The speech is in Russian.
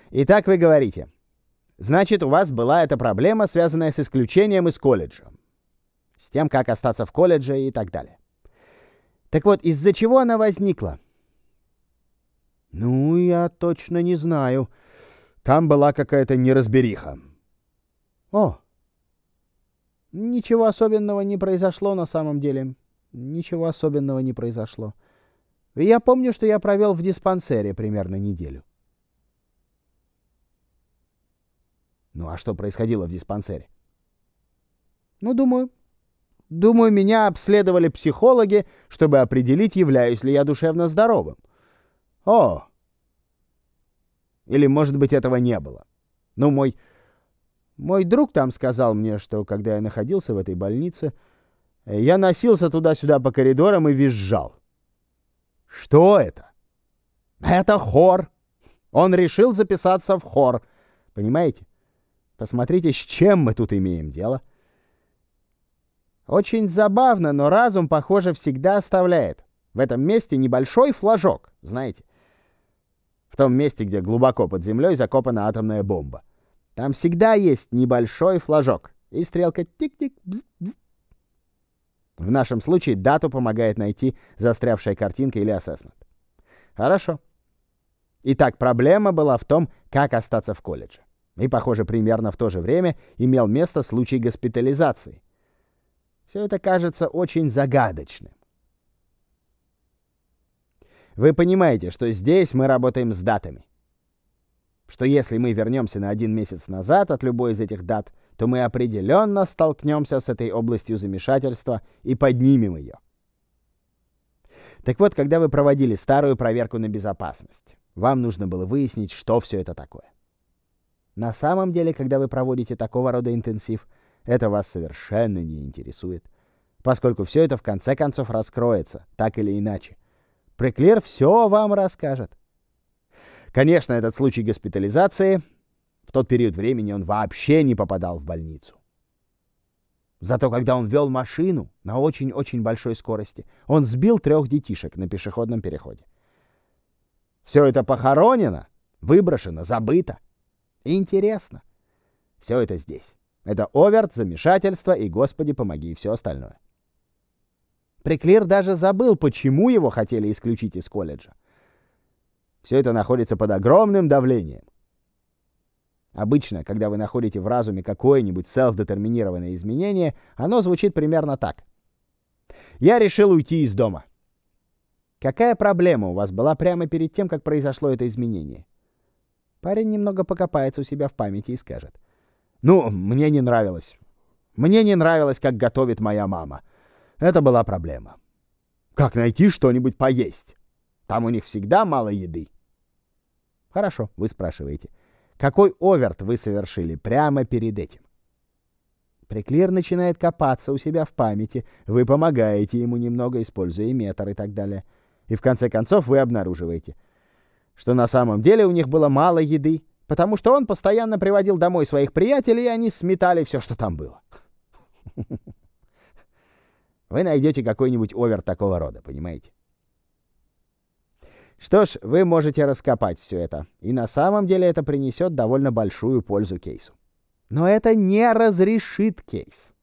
Итак, вы говорите, значит, у вас была эта проблема, связанная с исключением из колледжа, с тем, как остаться в колледже и так далее. Так вот, из-за чего она возникла? Ну, я точно не знаю. Там была какая-то неразбериха. О, ничего особенного не произошло на самом деле. Ничего особенного не произошло. Я помню, что я провел в диспансере примерно неделю. Ну, а что происходило в диспансере? Ну, думаю, меня обследовали психологи, чтобы определить, являюсь ли я душевно здоровым. О! Или, может быть, этого не было. Ну, мой друг там сказал мне, что, когда я находился в этой больнице, я носился туда-сюда по коридорам и визжал. Что это? Это хор. Он решил записаться в хор. Понимаете? Посмотрите, с чем мы тут имеем дело. Очень забавно, но разум, похоже, всегда оставляет в этом месте небольшой флажок, знаете. В том месте, где глубоко под землей закопана атомная бомба. Там всегда есть небольшой флажок. И стрелка тик-тик, бз-бз. В нашем случае дату помогает найти застрявшая картинка или ассессмент. Хорошо. Итак, проблема была в том, как остаться в колледже. И, похоже, примерно в то же время имел место случай госпитализации. Все это кажется очень загадочным. Вы понимаете, что здесь мы работаем с датами. Что если мы вернемся на 1 месяц назад от любой из этих дат, то мы определенно столкнемся с этой областью замешательства и поднимем ее. Так вот, когда вы проводили старую проверку на безопасность, вам нужно было выяснить, что все это такое. На самом деле, когда вы проводите такого рода интенсив, это вас совершенно не интересует, поскольку все это в конце концов раскроется, так или иначе. Преклер все вам расскажет. Конечно, этот случай госпитализации, в тот период времени он вообще не попадал в больницу. Зато когда он вел машину на очень-очень большой скорости, он сбил 3 детишек на пешеходном переходе. Все это похоронено, выброшено, забыто. Интересно. Все это здесь. Это оверт, замешательство и, Господи, помоги, и все остальное. Преклир даже забыл, почему его хотели исключить из колледжа. Все это находится под огромным давлением. Обычно, когда вы находите в разуме какое-нибудь селф-детерминированное изменение, оно звучит примерно так. Я решил уйти из дома. Какая проблема у вас была прямо перед тем, как произошло это изменение? Парень немного покопается у себя в памяти и скажет. Ну, мне не нравилось. Мне не нравилось, как готовит моя мама. Это была проблема. Как найти что-нибудь поесть? Там у них всегда мало еды. Хорошо, вы спрашиваете. Какой оверт вы совершили прямо перед этим? Преклир начинает копаться у себя в памяти. Вы помогаете ему немного, используя метр и так далее. И в конце концов вы обнаруживаете, что на самом деле у них было мало еды, потому что он постоянно приводил домой своих приятелей, и они сметали все, что там было. Вы найдете какой-нибудь овер такого рода, понимаете? Что ж, вы можете раскопать все это, и на самом деле это принесет довольно большую пользу кейсу. Но это не разрешит кейс.